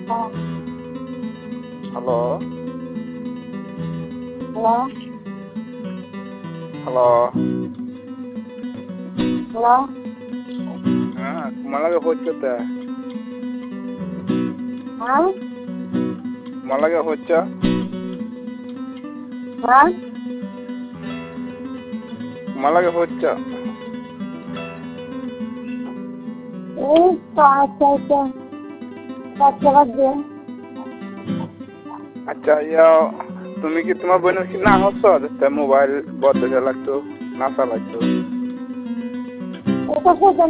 hello hello hello hello ಮಳೆಗೆ ಹೋಗ್ತೈತೆ ಹಾಂ ಮಳೆಗೆ ಹೊಚ್ಚ ಹಾಂ ಮಳೆಗೆ ಹೊಚ್ಚ अच्छा अच्छा या तुम्ही की तुम्हा बनव की ना होतो त्या मोबाईल बद्दल लागतो नासा लागतो